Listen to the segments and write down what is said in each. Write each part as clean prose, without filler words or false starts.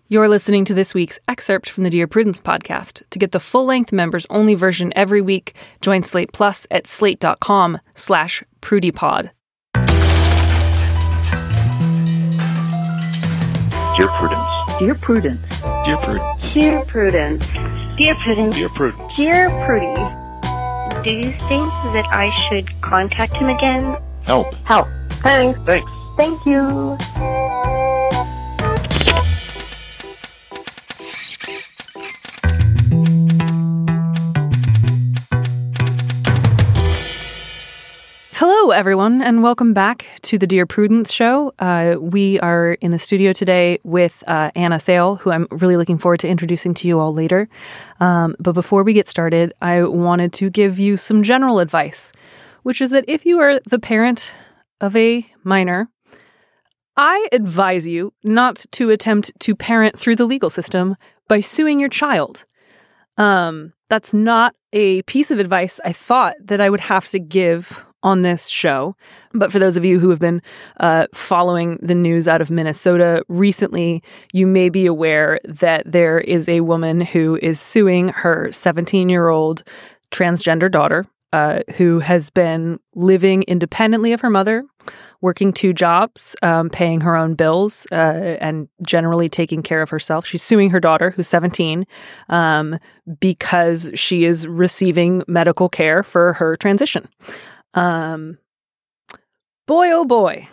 You're listening to this week's excerpt from the Dear Prudence podcast. To get the full-length members-only version every week, join Slate Plus at slate.com/prudypod. Dear Prudence. Dear Prudence. Dear Prudence. Dear Prudence. Dear Prudence. Dear Prudence. Dear Prudy. Do you think that I should contact him again? Help. Help. Thanks. Thanks. Thank you. Hello, everyone, and welcome back to the Dear Prudence show. We are in the studio today with Anna Sale, who I'm really looking forward to introducing to you all later. But before we get started, I wanted to give you some general advice, which is that if you are the parent of a minor, I advise you not to attempt to parent through the legal system by suing your child. That's not a piece of advice I thought that I would have to give on this show. But for those of you who have been following the news out of Minnesota recently, you may be aware that there is a woman who is suing her 17-year-old transgender daughter who has been living independently of her mother, working 2 jobs, paying her own bills, and generally taking care of herself. She's suing her daughter, who's 17, because she is receiving medical care for her transition. Boy, oh boy,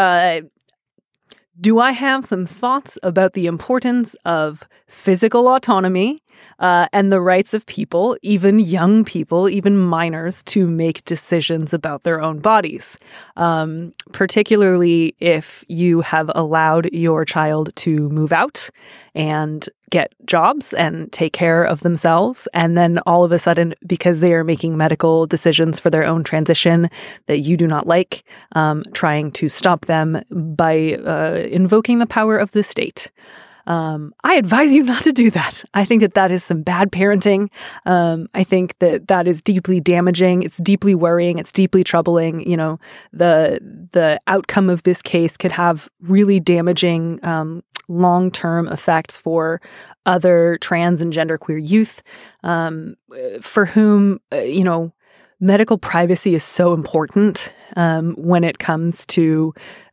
do I have some thoughts about the importance of physical autonomy and the rights of people, even young people, even minors, to make decisions about their own bodies, particularly if you have allowed your child to move out and get jobs and take care of themselves. And then all of a sudden, because they are making medical decisions for their own transition that you do not like, trying to stop them by invoking the power of the state. I advise you not to do that. I think that that is some bad parenting. I think that that is deeply damaging. It's deeply worrying. It's deeply troubling. You know, the outcome of this case could have really damaging long-term effects for other trans and genderqueer youth, for whom, medical privacy is so important when it comes to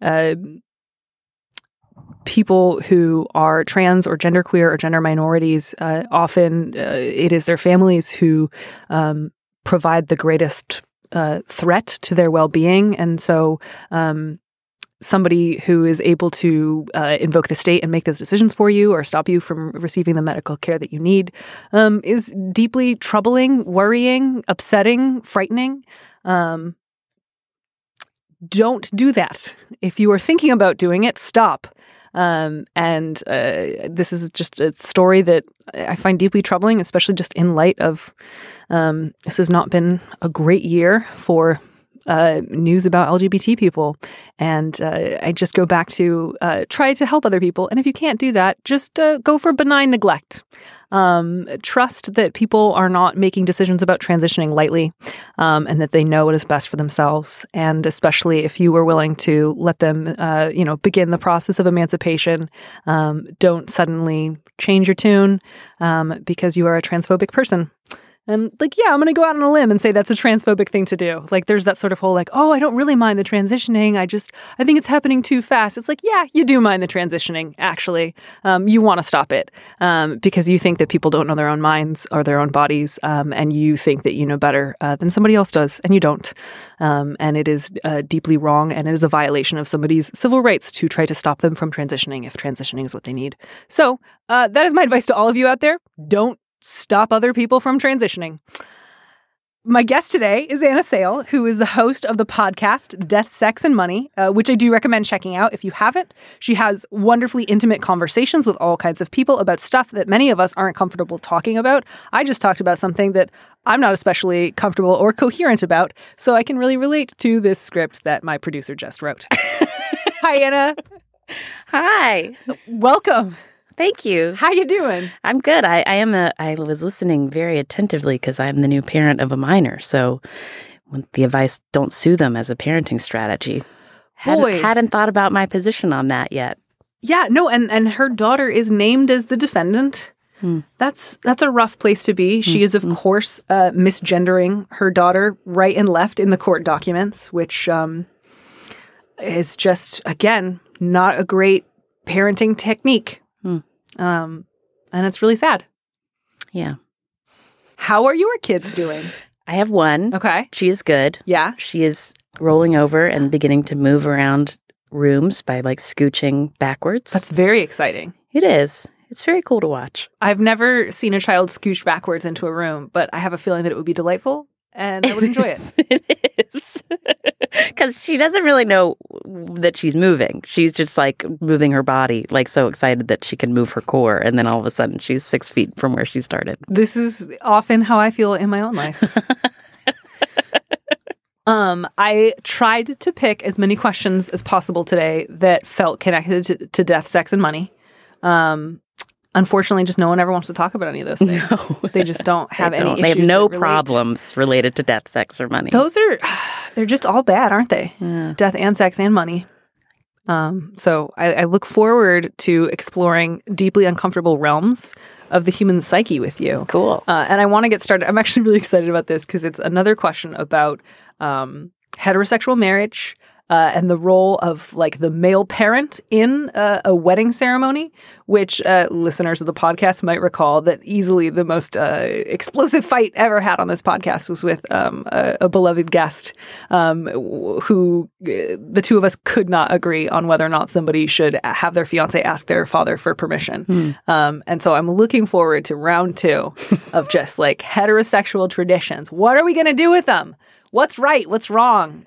people who are trans or genderqueer or gender minorities. Often it is their families who provide the greatest threat to their well-being. And so somebody who is able to invoke the state and make those decisions for you or stop you from receiving the medical care that you need is deeply troubling, worrying, upsetting, frightening. Don't do that. If you are thinking about doing it, stop. This is just a story that I find deeply troubling, especially just in light of this has not been a great year for news about LGBT people. And I just go back to try to help other people. And if you can't do that, just go for benign neglect. Trust that people are not making decisions about transitioning lightly, and that they know what is best for themselves. And especially if you were willing to let them, begin the process of emancipation, don't suddenly change your tune because you are a transphobic person. And I'm going to go out on a limb and say that's a transphobic thing to do. There's that sort of whole I don't really mind the transitioning. I think it's happening too fast. It's yeah, you do mind the transitioning, actually. You want to stop it because you think that people don't know their own minds or their own bodies. And you think that you know better than somebody else does, and you don't. And it is deeply wrong, and it is a violation of somebody's civil rights to try to stop them from transitioning if transitioning is what they need. So that is my advice to all of you out there. Don't stop other people from transitioning. My guest today is Anna Sale, who is the host of the podcast Death, Sex, and Money, which I do recommend checking out if you haven't. She has wonderfully intimate conversations with all kinds of people about stuff that many of us aren't comfortable talking about. I just talked about something that I'm not especially comfortable or coherent about, so I can really relate to this script that my producer just wrote. Hi, Anna. Hi. Welcome. Thank you. How you doing? I'm good. I was listening very attentively because I'm the new parent of a minor. So with the advice, don't sue them as a parenting strategy. Hadn't thought about my position on that yet. Yeah, no, and her daughter is named as the defendant. That's a rough place to be. She is, of course, misgendering her daughter right and left in the court documents, which is just, again, not a great parenting technique. And it's really sad. Yeah. How are your kids doing? I have one. Okay. She is good. Yeah. She is rolling over and beginning to move around rooms by like scooching backwards. That's very exciting. It is. It's very cool to watch. I've never seen a child scooch backwards into a room, but I have a feeling that it would be delightful and I would enjoy it. It is. Because she doesn't really know that she's moving. She's just like moving her body, like so excited that she can move her core. And then all of a sudden she's 6 feet from where she started. This is often how I feel in my own life. I tried to pick as many questions as possible today that felt connected to death, sex, and money. Unfortunately, just no one ever wants to talk about any of those things. No. They just don't have any issues. They have no problems related to death, sex, or money. They're just all bad, aren't they? Yeah. Death and sex and money. So I look forward to exploring deeply uncomfortable realms of the human psyche with you. Cool. And I want to get started. I'm actually really excited about this because it's another question about heterosexual marriage, and the role of like the male parent in a wedding ceremony, which listeners of the podcast might recall that easily the most explosive fight ever had on this podcast was with a beloved guest who the two of us could not agree on whether or not somebody should have their fiance ask their father for permission. And so I'm looking forward to round 2 of just like heterosexual traditions. What are we going to do with them? What's right? What's wrong?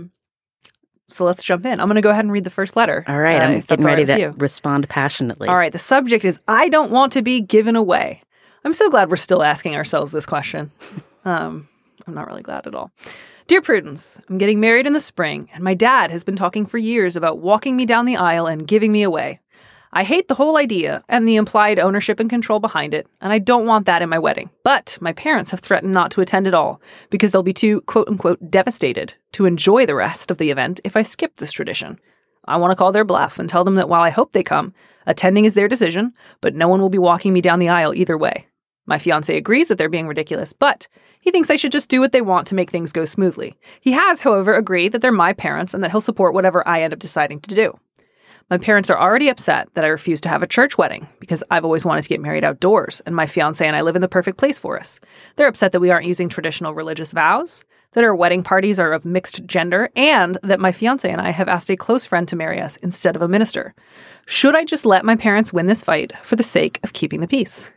So let's jump in. I'm going to go ahead and read the first letter. All right. I'm getting ready to respond passionately. All right. The subject is, I don't want to be given away. I'm so glad we're still asking ourselves this question. I'm not really glad at all. Dear Prudence, I'm getting married in the spring, and my dad has been talking for years about walking me down the aisle and giving me away. I hate the whole idea and the implied ownership and control behind it, and I don't want that in my wedding. But my parents have threatened not to attend at all because they'll be too, quote-unquote, devastated to enjoy the rest of the event if I skip this tradition. I want to call their bluff and tell them that while I hope they come, attending is their decision, but no one will be walking me down the aisle either way. My fiancé agrees that they're being ridiculous, but he thinks I should just do what they want to make things go smoothly. He has, however, agreed that they're my parents and that he'll support whatever I end up deciding to do. My parents are already upset that I refuse to have a church wedding because I've always wanted to get married outdoors, and my fiancé and I live in the perfect place for us. They're upset that we aren't using traditional religious vows, that our wedding parties are of mixed gender, and that my fiancé and I have asked a close friend to marry us instead of a minister. Should I just let my parents win this fight for the sake of keeping the peace?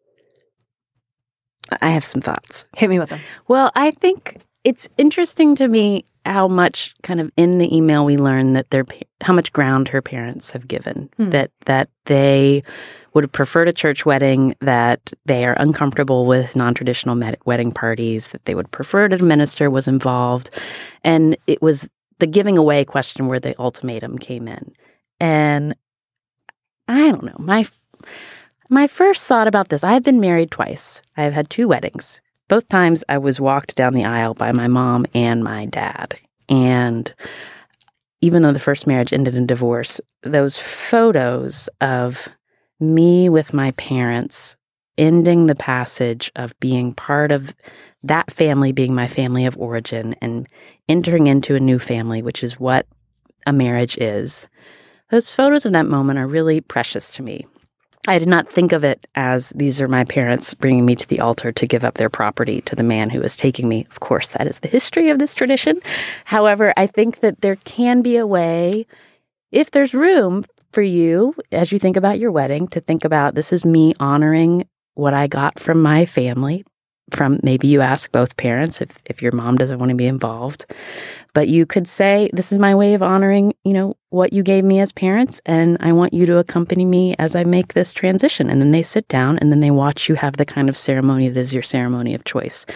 I have some thoughts. Hit me with them. Well, I think it's interesting to me how much kind of in the email we learn that how much ground her parents have given, that they would have preferred a church wedding, that they are uncomfortable with non-traditional wedding parties, that they would prefer that a minister was involved. And it was the giving away question where the ultimatum came in. And I don't know, my first thought about this, I've been married twice. I've had 2 weddings. Both times I was walked down the aisle by my mom and my dad. And even though the first marriage ended in divorce, those photos of me with my parents ending the passage of being part of that family being my family of origin and entering into a new family, which is what a marriage is, those photos of that moment are really precious to me. I did not think of it as these are my parents bringing me to the altar to give up their property to the man who is taking me. Of course, that is the history of this tradition. However, I think that there can be a way, if there's room for you, as you think about your wedding, to think about this is me honoring what I got from my family. From maybe you ask both parents if your mom doesn't want to be involved. But you could say, this is my way of honoring, what you gave me as parents, and I want you to accompany me as I make this transition. And then they sit down and then they watch you have the kind of ceremony that is your ceremony of choice.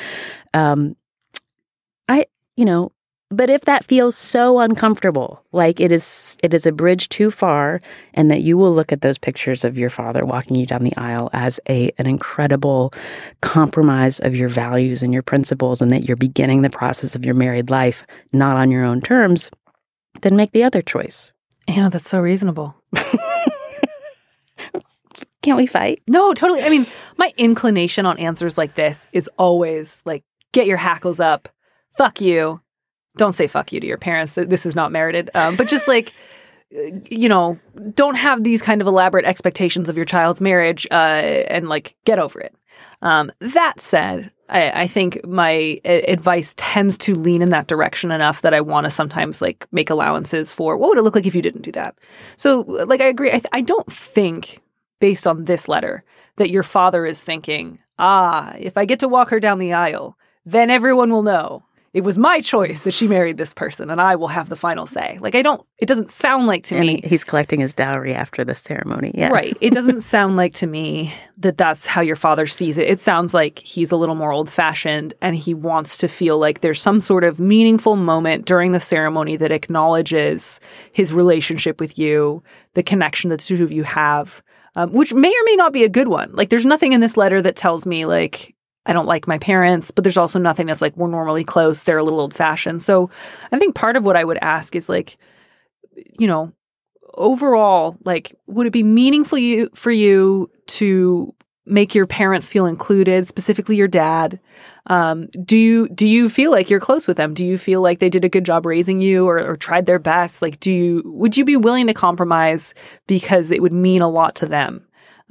But if that feels so uncomfortable, like it is a bridge too far, and that you will look at those pictures of your father walking you down the aisle as an incredible compromise of your values and your principles, and that you're beginning the process of your married life not on your own terms, then make the other choice. Anna, that's so reasonable. Can't we fight? No, totally. I mean, my inclination on answers like this is always like, get your hackles up. Fuck you. Don't say fuck you to your parents. This is not merited. But just like, don't have these kind of elaborate expectations of your child's marriage and like get over it. That said, I think my advice tends to lean in that direction enough that I want to sometimes like make allowances for what would it look like if you didn't do that. So like I agree. I don't think based on this letter that your father is thinking, if I get to walk her down the aisle, then everyone will know it was my choice that she married this person and I will have the final say. Like it doesn't sound like to me. He's collecting his dowry after the ceremony. Yeah. Right. It doesn't sound like to me that that's how your father sees it. It sounds like he's a little more old fashioned and he wants to feel like there's some sort of meaningful moment during the ceremony that acknowledges his relationship with you, the connection that the two of you have, which may or may not be a good one. Like there's nothing in this letter that tells me like, I don't like my parents, but there's also nothing that's like, we're normally close. They're a little old fashioned. So I think part of what I would ask is like, overall, like, would it be meaningful for you to make your parents feel included, specifically your dad? Do you feel like you're close with them? Do you feel like they did a good job raising you or tried their best? Like, would you be willing to compromise because it would mean a lot to them?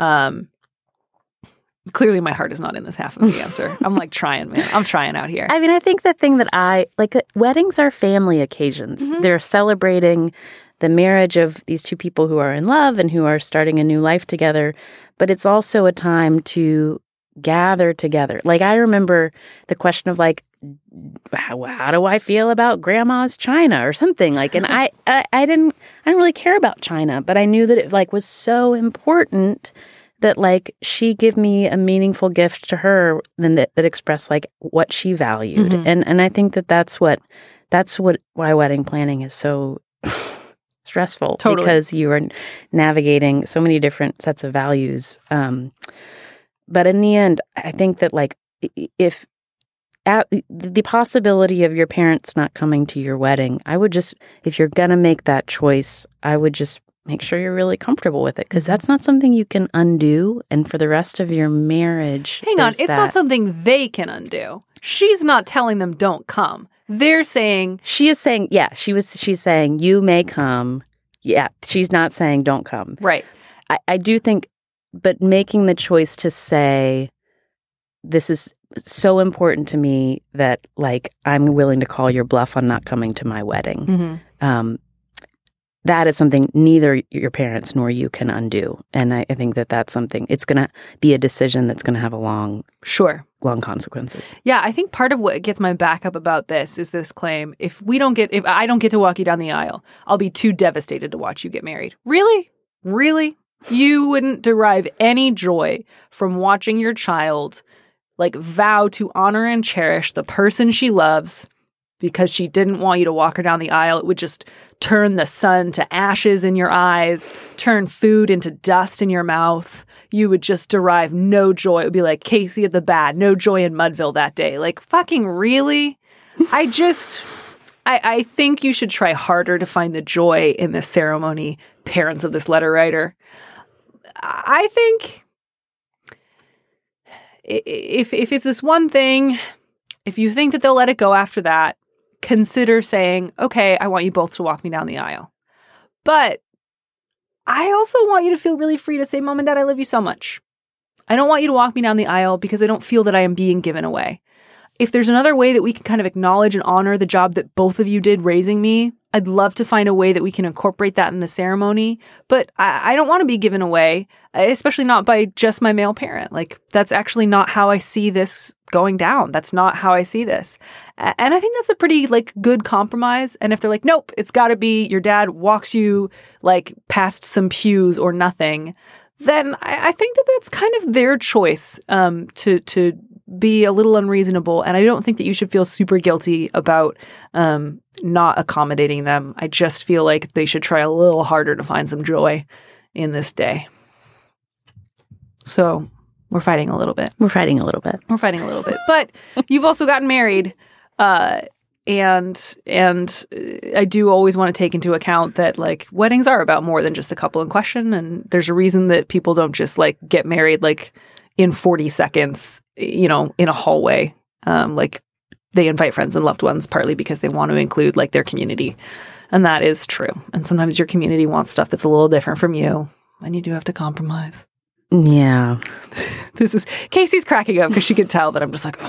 Clearly, my heart is not in this half of the answer. I'm like trying, man. I'm trying out here. I mean, I think the thing that weddings are family occasions. Mm-hmm. They're celebrating the marriage of these two people who are in love and who are starting a new life together. But it's also a time to gather together. Like, I remember the question of like, how do I feel about grandma's china or something like, and I didn't really care about china, but I knew that it like was so important that like she give me a meaningful gift to her and that expressed like what she valued. Mm-hmm. And I think that's why wedding planning is so stressful. Totally. Because you are navigating so many different sets of values. But in the end, I think that like if the possibility of your parents not coming to your wedding, I would just, if you're going to make that choice, I would just make sure you're really comfortable with it because that's not something you can undo. And for the rest of your marriage, hang on, it's not something they can undo. She's not telling them don't come. They're saying she is saying, yeah, she's saying you may come. Yeah, she's not saying don't come. Right. I do think, but making the choice to say this is so important to me that like I'm willing to call your bluff on not coming to my wedding. Mm-hmm. That is something neither your parents nor you can undo. And I think that's something, it's going to be a decision that's going to have a long consequences. Yeah, I think part of what gets my back up about this is this claim, if I don't get to walk you down the aisle, I'll be too devastated to watch you get married. Really? Really? You wouldn't derive any joy from watching your child like vow to honor and cherish the person she loves because she didn't want you to walk her down the aisle. It would just turn the sun to ashes in your eyes, turn food into dust in your mouth. You would just derive no joy. It would be like Casey at the Bat, no joy in Mudville that day. Like, fucking really? I think you should try harder to find the joy in this ceremony, parents of this letter writer. I think if it's this one thing, if you think that they'll let it go after that, consider saying, okay, I want you both to walk me down the aisle. But I also want you to feel really free to say, Mom and Dad, I love you so much. I don't want you to walk me down the aisle because I don't feel that I am being given away. If there's another way that we can kind of acknowledge and honor the job that both of you did raising me, I'd love to find a way that we can incorporate that in the ceremony. But I don't want to be given away, especially not by just my male parent. Like, that's actually not how I see this going down. That's not how I see this. And I think that's a pretty like good compromise. And if they're like, nope, it's got to be your dad walks you like past some pews or nothing, then I think that that's kind of their choice to be a little unreasonable. And I don't think that you should feel super guilty about not accommodating them. I just feel like they should try a little harder to find some joy in this day. So we're fighting a little bit. We're fighting a little bit. But you've also gotten married And I do always want to take into account that like weddings are about more than just the couple in question. And there's a reason that people don't just like get married like in 40 seconds, in a hallway. Like they invite friends and loved ones partly because they want to include like their community. And that is true. And sometimes your community wants stuff that's a little different from you. And you do have to compromise. Yeah. This is Casey's cracking up because she could tell that I'm just like,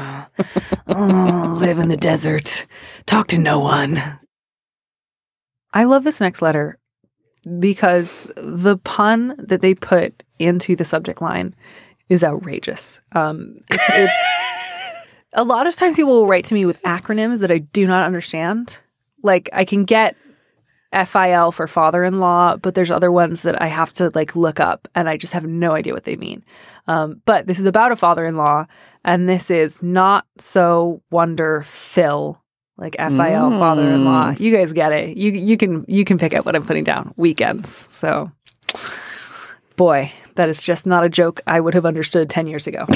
live in the desert, talk to no one. I love this next letter because the pun that they put into the subject line is outrageous. It's a lot of times people will write to me with acronyms that I do not understand. Like I can get FIL for father-in-law, but there's other ones that I have to like look up and I just have no idea what they mean. But this is about a father-in-law and this is not so wonderful, like FIL father-in-law. You guys get it. You can pick up what I'm putting down. Weekends. So boy, that is just not a joke I would have understood 10 years ago.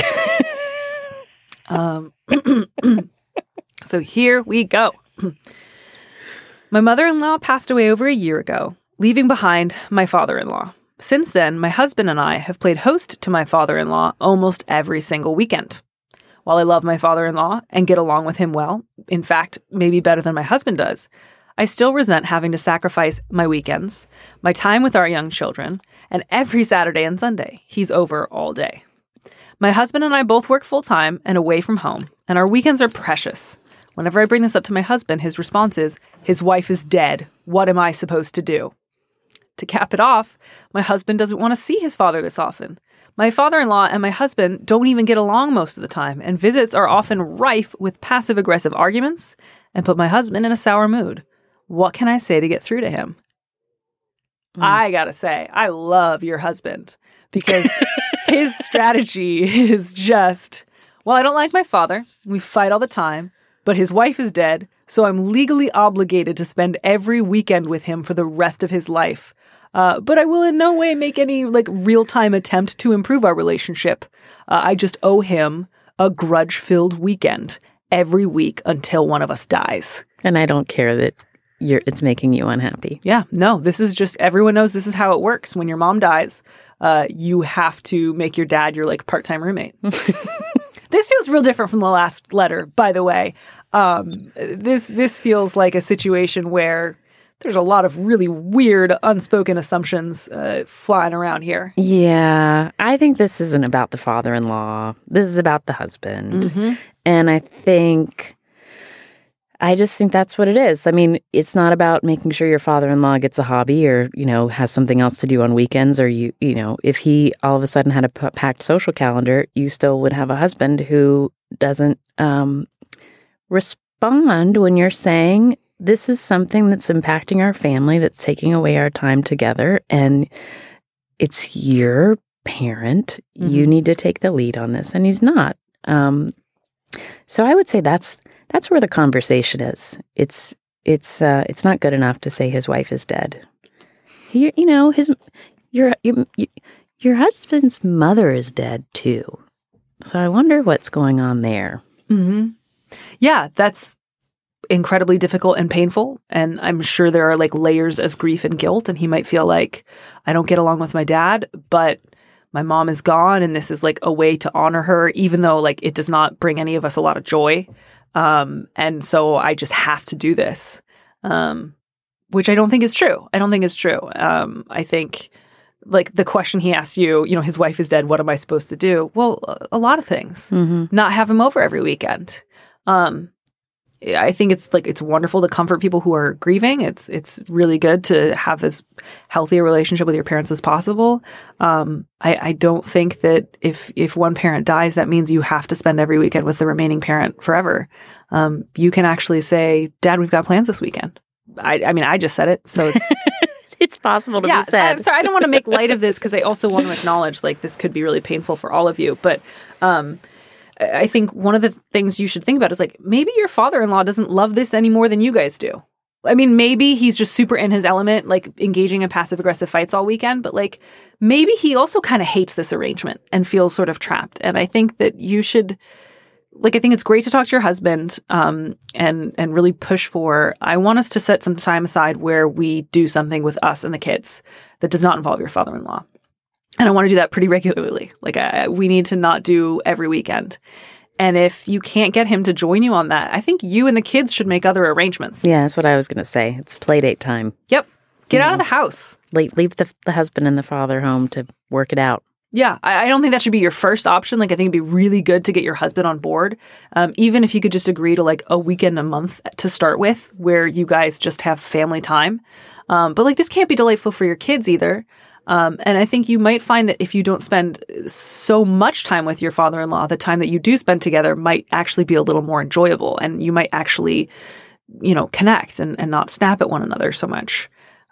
So here we go. My mother-in-law passed away over a year ago, leaving behind my father-in-law. Since then, my husband and I have played host to my father-in-law almost every single weekend. While I love my father-in-law and get along with him well, in fact, maybe better than my husband does, I still resent having to sacrifice my weekends, my time with our young children, and every Saturday and Sunday, he's over all day. My husband and I both work full-time and away from home, and our weekends are precious. Whenever I bring this up to my husband, his response is, his wife is dead. What am I supposed to do? To cap it off, my husband doesn't want to see his father this often. My father-in-law and my husband don't even get along most of the time, and visits are often rife with passive-aggressive arguments and put my husband in a sour mood. What can I say to get through to him? I gotta say, I love your husband because his strategy is just, well, I don't like my father. We fight all the time. But his wife is dead, so I'm legally obligated to spend every weekend with him for the rest of his life. But I will in no way make any like real-time attempt to improve our relationship. I just owe him a grudge-filled weekend every week until one of us dies. And I don't care that it's making you unhappy. Yeah, no, this is just, everyone knows this is how it works. When your mom dies, you have to make your dad your like part-time roommate. This feels real different from the last letter, by the way. This feels like a situation where there's a lot of really weird, unspoken assumptions flying around here. Yeah, I think this isn't about the father-in-law. This is about the husband. Mm-hmm. And I just think that's what it is. I mean, it's not about making sure your father-in-law gets a hobby or, has something else to do on weekends or, if he all of a sudden had a packed social calendar, you still would have a husband who doesn't respond when you're saying, this is something that's impacting our family, that's taking away our time together, and it's your parent. Mm-hmm. You need to take the lead on this, and he's not. So I would say that's where the conversation is. It's not good enough to say his wife is dead. Your husband's mother is dead too. So I wonder what's going on there. Mm-hmm. Yeah, that's incredibly difficult and painful. And I'm sure there are like layers of grief and guilt. And he might feel like, I don't get along with my dad, but my mom is gone. And this is like a way to honor her, even though like it does not bring any of us a lot of joy. And so I just have to do this, which I don't think is true. I think like the question he asked you, his wife is dead. What am I supposed to do? Well, a lot of things. Mm-hmm. Not have him over every weekend. I think it's wonderful to comfort people who are grieving. It's really good to have as healthy a relationship with your parents as possible. I don't think that if one parent dies, that means you have to spend every weekend with the remaining parent forever. You can actually say, Dad, we've got plans this weekend. I mean, I just said it, so it's it's possible to be said. I'm sorry, I don't want to make light of this because I also want to acknowledge like this could be really painful for all of you, but I think one of the things you should think about is like, maybe your father-in-law doesn't love this any more than you guys do. I mean, maybe he's just super in his element, like engaging in passive-aggressive fights all weekend, but like maybe he also kind of hates this arrangement and feels sort of trapped. And I think that you should like, I think it's great to talk to your husband and really push for, I want us to set some time aside where we do something with us and the kids that does not involve your father-in-law. And I want to do that pretty regularly. Like, we need to not do every weekend. And if you can't get him to join you on that, I think you and the kids should make other arrangements. Yeah, that's what I was going to say. It's play date time. Yep. Get out of the house. Leave the husband and the father home to work it out. Yeah, I don't think that should be your first option. Like, I think it'd be really good to get your husband on board, even if you could just agree to like a weekend a month to start with, where you guys just have family time. But like, this can't be delightful for your kids either. And I think you might find that if you don't spend so much time with your father-in-law, the time that you do spend together might actually be a little more enjoyable, and you might actually, connect and not snap at one another so much.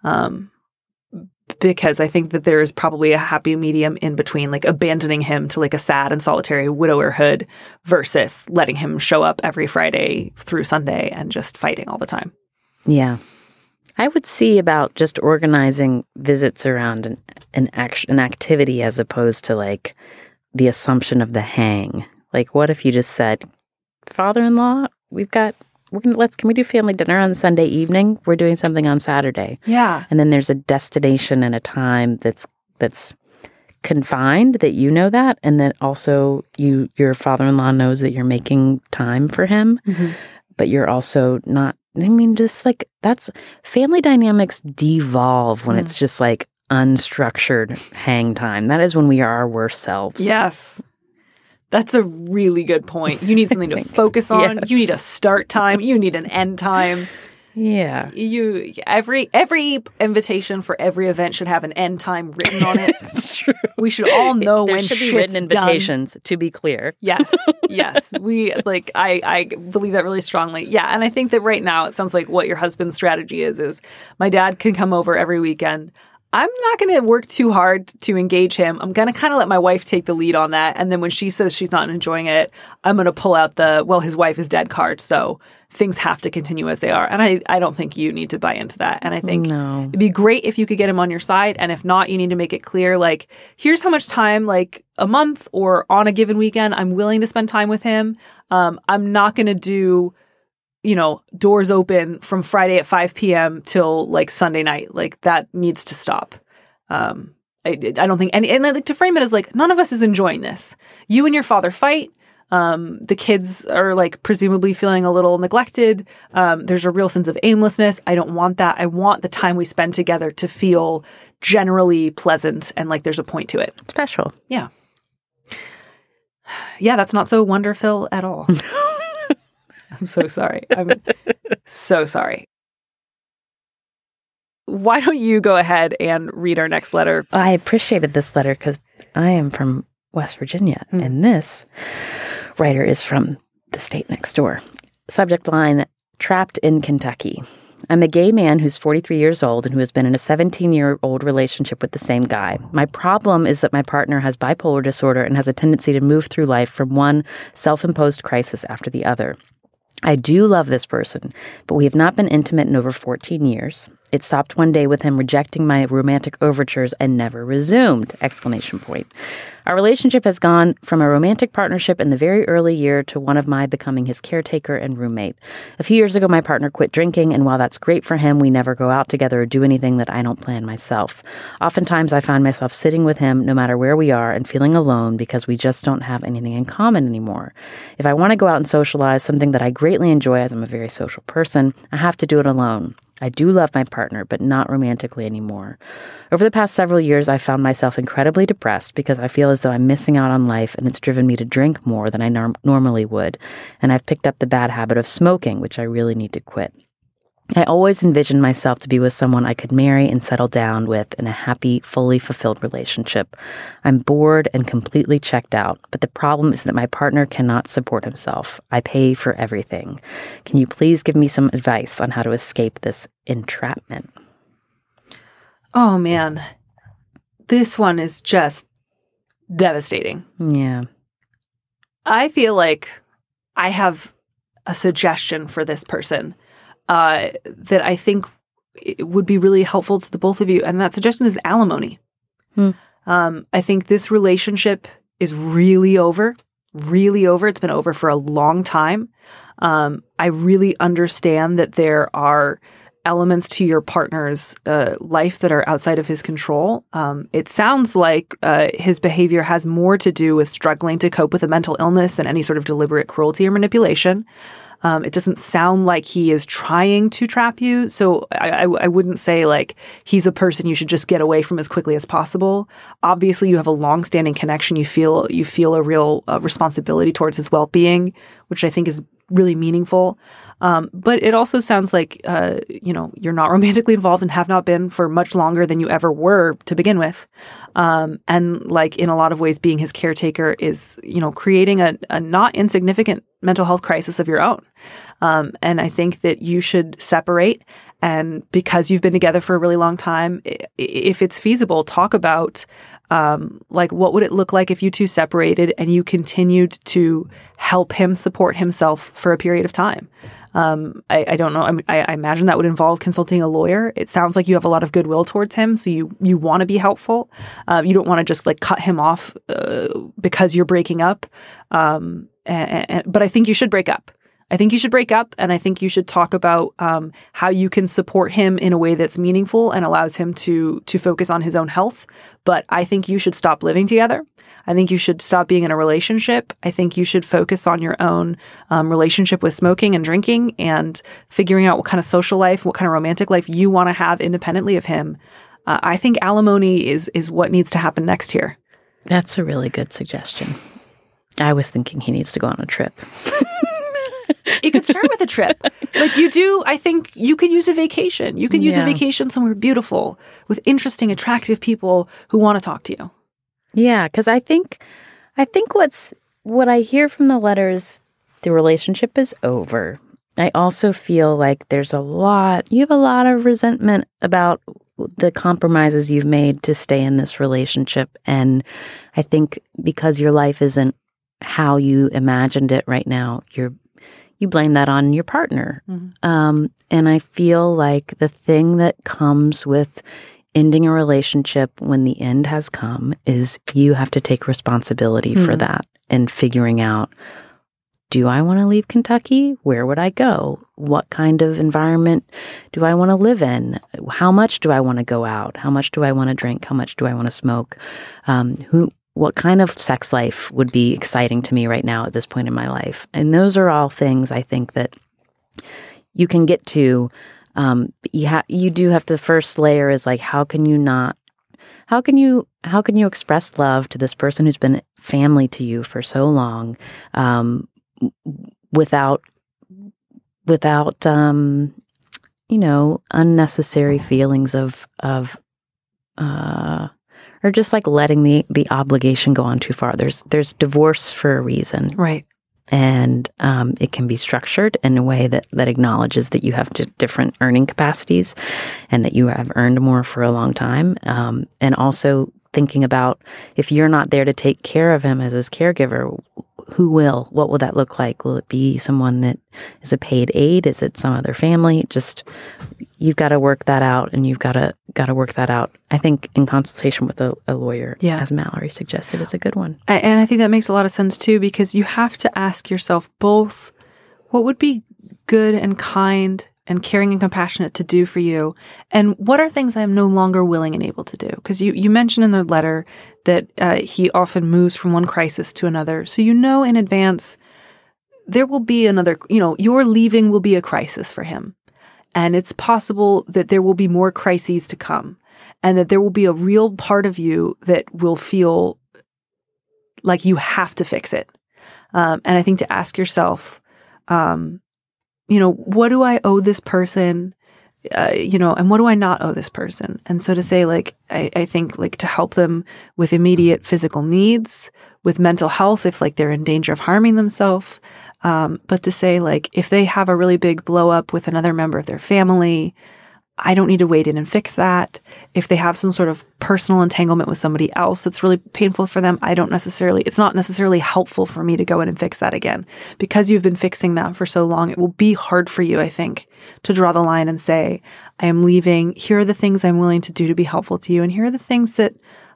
Because I think that there is probably a happy medium in between, like abandoning him to like a sad and solitary widowerhood versus letting him show up every Friday through Sunday and just fighting all the time. Yeah. I would see about just organizing visits around an activity as opposed to like the assumption of the hang. Like, what if you just said, father-in-law, can we do family dinner on Sunday evening? We're doing something on Saturday. Yeah. And then there's a destination and a time that's confined, that you know that, and then also your father-in-law knows that you're making time for him, but you're also not. I mean, just like, that's family dynamics devolve when it's just like unstructured hang time. That is when we are our worst selves. Yes. That's a really good point. You need something to focus on. Yes. You need a start time. You need an end time. Yeah. Every invitation for every event should have an end time written on it. It's true. We should all know there when should be shit's written invitations, done. to be clear. Yes. I believe that really strongly. Yeah, and I think that right now it sounds like what your husband's strategy is my dad can come over every weekend. I'm not going to work too hard to engage him. I'm going to kind of let my wife take the lead on that. And then when she says she's not enjoying it, I'm going to pull out his wife is dead card. So things have to continue as they are. And I don't think you need to buy into that. And I think it'd be great if you could get him on your side. And if not, you need to make it clear, like, here's how much time, like a month or on a given weekend, I'm willing to spend time with him. I'm not going to do, doors open from Friday at 5 p.m. till like Sunday night. Like, that needs to stop. I don't think and like, to frame it as like, none of us is enjoying this. You and your father fight. The kids are like presumably feeling a little neglected. There's a real sense of aimlessness. I don't want that. I want the time we spend together to feel generally pleasant and like there's a point to it. Special. Yeah. Yeah, that's not so wonderful at all. I'm so sorry. I'm so sorry. Why don't you go ahead and read our next letter? I appreciated this letter because I am from West Virginia, and this writer is from the state next door. Subject line, trapped in Kentucky. I'm a gay man who's 43 years old and who has been in a 17-year-old relationship with the same guy. My problem is that my partner has bipolar disorder and has a tendency to move through life from one self-imposed crisis after the other. I do love this person, but we have not been intimate in over 14 years. It stopped one day with him rejecting my romantic overtures and never resumed! ! Our relationship has gone from a romantic partnership in the very early year to one of my becoming his caretaker and roommate. A few years ago, my partner quit drinking, and while that's great for him, we never go out together or do anything that I don't plan myself. Oftentimes, I find myself sitting with him no matter where we are and feeling alone because we just don't have anything in common anymore. If I want to go out and socialize, something that I greatly enjoy as I'm a very social person, I have to do it alone. I do love my partner, but not romantically anymore. Over the past several years, I found myself incredibly depressed because I feel as though I'm missing out on life, and it's driven me to drink more than I normally would. And I've picked up the bad habit of smoking, which I really need to quit. I always envisioned myself to be with someone I could marry and settle down with in a happy, fully fulfilled relationship. I'm bored and completely checked out, but the problem is that my partner cannot support himself. I pay for everything. Can you please give me some advice on how to escape this entrapment? Oh, man. This one is just devastating. Yeah. I feel like I have a suggestion for this person that I think it would be really helpful to the both of you. And that suggestion is alimony. I think this relationship is really over. really over. It's been over for a long time. I really understand that there are elements to your partner's life that are outside of his control. It sounds like his behavior has more to do with struggling to cope with a mental illness than any sort of deliberate cruelty or manipulation. It doesn't sound like he is trying to trap you. So I wouldn't say like he's a person you should just get away from as quickly as possible. Obviously, you have a long-standing connection. You feel a real responsibility towards his well-being, which I think is really meaningful. But it also sounds like, you're not romantically involved and have not been for much longer than you ever were to begin with. And like in a lot of ways, being his caretaker is, creating a not insignificant mental health crisis of your own. And I think that you should separate. And because you've been together for a really long time, if it's feasible, talk about what would it look like if you two separated and you continued to help him support himself for a period of time. I don't know. I imagine that would involve consulting a lawyer. It sounds like you have a lot of goodwill towards him, so you want to be helpful. You don't want to just like cut him off because you're breaking up. But I think you should break up. I think you should break up, and I think you should talk about how you can support him in a way that's meaningful and allows him to focus on his own health. But I think you should stop living together. I think you should stop being in a relationship. I think you should focus on your own relationship with smoking and drinking and figuring out what kind of social life, what kind of romantic life you want to have independently of him. I think alimony is what needs to happen next here. That's a really good suggestion. I was thinking he needs to go on a trip. You could start with a trip. Like you do, I think you could use a vacation. You could use a vacation somewhere beautiful with interesting, attractive people who want to talk to you. Yeah, because I think what I hear from the letters, the relationship is over. I also feel like you have a lot of resentment about the compromises you've made to stay in this relationship. And I think because your life isn't how you imagined it right now, you blame that on your partner. Mm-hmm. And I feel like the thing that comes with ending a relationship when the end has come is you have to take responsibility for that and figuring out, do I want to leave Kentucky? Where would I go? What kind of environment do I want to live in? How much do I want to go out? How much do I want to drink? How much do I want to smoke? What kind of sex life would be exciting to me right now at this point in my life? And those are all things I think that you can get to. You do have to, the first layer is like, how can you express love to this person who's been family to you for so long, without unnecessary feelings of or just like letting the obligation go on too far. There's divorce for a reason. Right. And it can be structured in a way that acknowledges that you have different earning capacities and that you have earned more for a long time. And also thinking about, if you're not there to take care of him as his caregiver, who will? What will that look like? Will it be someone that is a paid aide? Is it some other family? Just, you've got to work that out, and you've got to work that out. I think in consultation with a lawyer, as Mallory suggested, is a good one. And I think that makes a lot of sense too, because you have to ask yourself both, what would be good and kind and caring and compassionate to do for you, and what are things I am no longer willing and able to do? Because you mentioned in the letter that he often moves from one crisis to another. So in advance, there will be another, your leaving will be a crisis for him. And it's possible that there will be more crises to come, and that there will be a real part of you that will feel like you have to fix it. And I think to ask yourself, what do I owe this person? And what do I not owe this person? And so to say, like, I think like to help them with immediate physical needs, with mental health, if like they're in danger of harming themselves. But to say, like, if they have a really big blow up with another member of their family, I don't need to wait in and fix that. If they have some sort of personal entanglement with somebody else that's really painful for them, it's not necessarily helpful for me to go in and fix that again. Because you've been fixing that for so long, it will be hard for you, I think, to draw the line and say, I am leaving. Here are the things I'm willing to do to be helpful to you. And here are the things that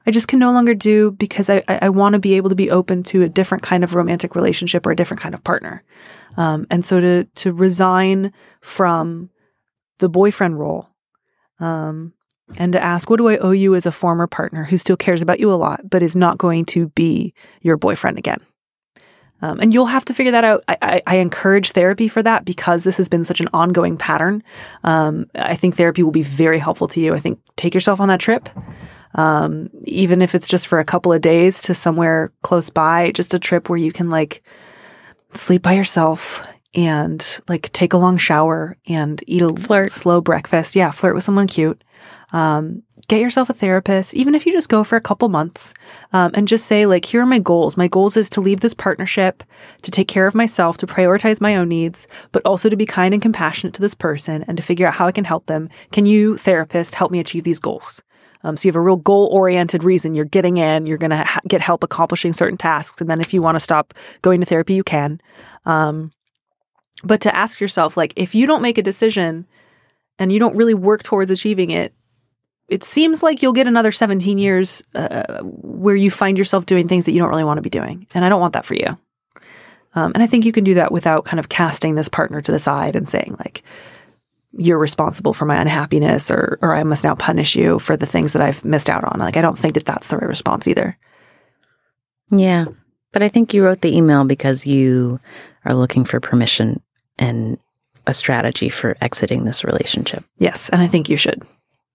I just can no longer do because I want to be able to be open to a different kind of romantic relationship or a different kind of partner. And so to resign from the boyfriend role, and to ask, what do I owe you as a former partner who still cares about you a lot, but is not going to be your boyfriend again? And you'll have to figure that out. I encourage therapy for that because this has been such an ongoing pattern. I think therapy will be very helpful to you. I think take yourself on that trip. Even if it's just for a couple of days to somewhere close by, just a trip where you can like sleep by yourself and like take a long shower and eat a slow breakfast. Yeah, flirt with someone cute. Get yourself a therapist, even if you just go for a couple months, and just say like, here are my goals. My goals is to leave this partnership, to take care of myself, to prioritize my own needs, but also to be kind and compassionate to this person and to figure out how I can help them. Can you, therapist, help me achieve these goals? So you have a real goal-oriented reason. You're getting in, you're going to get help accomplishing certain tasks. And then if you want to stop going to therapy, you can. But to ask yourself, like, if you don't make a decision and you don't really work towards achieving it, it seems like you'll get another 17 years where you find yourself doing things that you don't really want to be doing. And I don't want that for you. And I think you can do that without kind of casting this partner to the side and saying like, you're responsible for my unhappiness or I must now punish you for the things that I've missed out on. Like, I don't think that that's the right response either. Yeah. But I think you wrote the email because you are looking for permission and a strategy for exiting this relationship. Yes. And I think you should.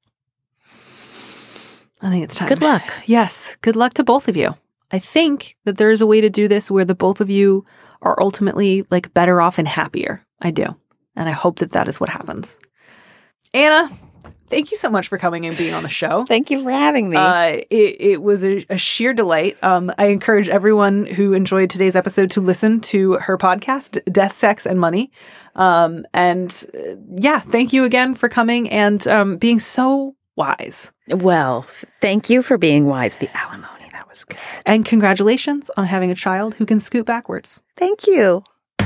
I think it's time. Good luck. Yes. Good luck to both of you. I think that there is a way to do this where the both of you are ultimately like better off and happier. I do. And I hope that that is what happens. Anna, thank you so much for coming and being on the show. Thank you for having me. It was a sheer delight. I encourage everyone who enjoyed today's episode to listen to her podcast, Death, Sex, and Money. Thank you again for coming and being so wise. Well, thank you for being wise. The alimony, that was good. And congratulations on having a child who can scoot backwards. Thank you.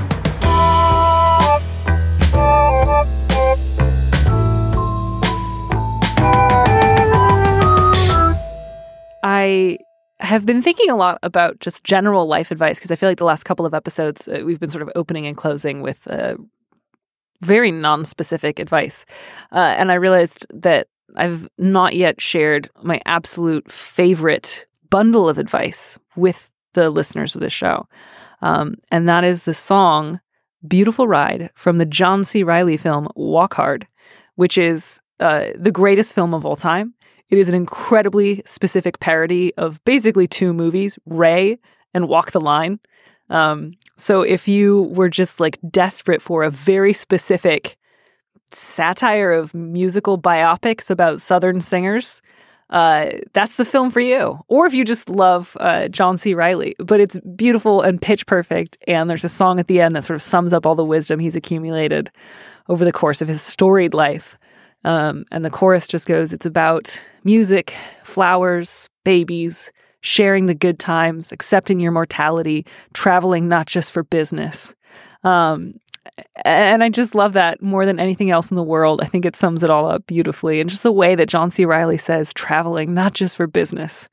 I have been thinking a lot about just general life advice because I feel like the last couple of episodes we've been sort of opening and closing with very non-specific advice. And I realized that I've not yet shared my absolute favorite bundle of advice with the listeners of this show. And that is the song Beautiful Ride from the John C. Reilly film Walk Hard, which is the greatest film of all time. It is an incredibly specific parody of basically two movies, Ray and Walk the Line. So if you were just like desperate for a very specific satire of musical biopics about Southern singers, that's the film for you. Or if you just love John C. Reilly, but it's beautiful and pitch perfect. And there's a song at the end that sort of sums up all the wisdom he's accumulated over the course of his storied life. And the chorus just goes, it's about music, flowers, babies, sharing the good times, accepting your mortality, traveling not just for business. And I just love that more than anything else in the world. I think it sums it all up beautifully. And just the way that John C. Reilly says traveling not just for business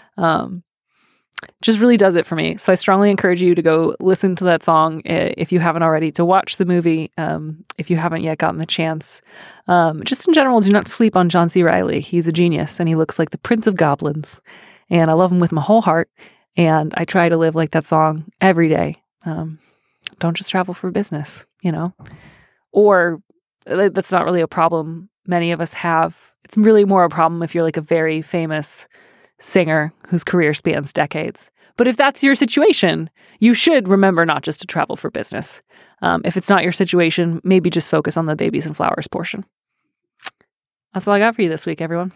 just really does it for me. So I strongly encourage you to go listen to that song if you haven't already, to watch the movie if you haven't yet gotten the chance. Just in general, do not sleep on John C. Reilly. He's a genius and he looks like the Prince of Goblins. And I love him with my whole heart. And I try to live like that song every day. Don't just travel for business, you know? Or that's not really a problem many of us have. It's really more a problem if you're like a very famous singer whose career spans decades. But if that's your situation, you should remember not just to travel for business. If it's not your situation, maybe just focus on the babies and flowers portion. That's all I got for you this week, everyone.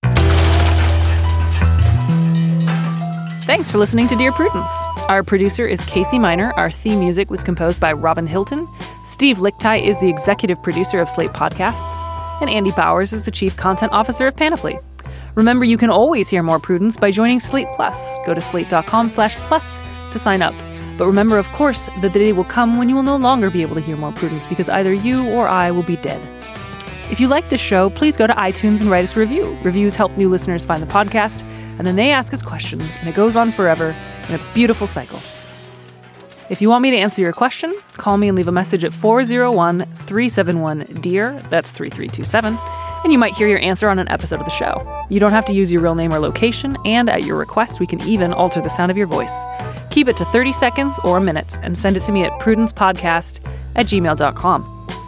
Thanks for listening to Dear Prudence. Our producer is Casey Miner. Our theme music was composed by Robin Hilton. Steve Lichtai is the executive producer of Slate Podcasts. And Andy Bowers is the chief content officer of Panoply. Remember, you can always hear more Prudence by joining Slate Plus. Go to slate.com/plus to sign up. But remember, of course, that the day will come when you will no longer be able to hear more Prudence because either you or I will be dead. If you like this show, please go to iTunes and write us a review. Reviews help new listeners find the podcast. and then they ask us questions, and it goes on forever in a beautiful cycle. If you want me to answer your question, call me and leave a message at 401-371-DEAR, that's 3327, and you might hear your answer on an episode of the show. You don't have to use your real name or location, and at your request, we can even alter the sound of your voice. Keep it to 30 seconds or a minute, and send it to me at prudencepodcast@gmail.com.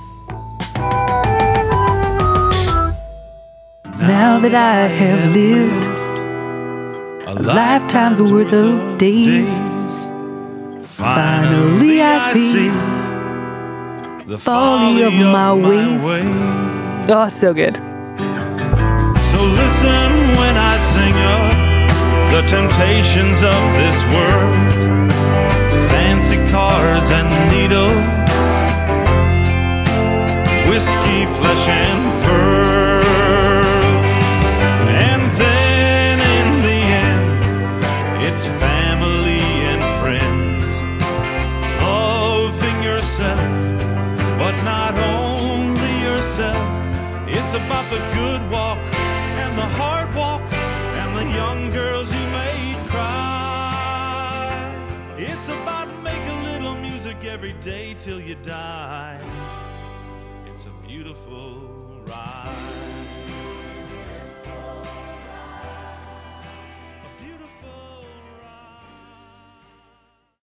Now that I have lived a lifetime's worth of days, finally I see the folly of my ways. Oh, it's so good. So listen when I sing of the temptations of this world, fancy cars and needles, whiskey, flesh, and pearl. And then in the end, it's family and friends, loving yourself, but not only yourself. It's about the good walk and the hard walk and the young girls you made cry. It's about make a little music every day till you die. It's a beautiful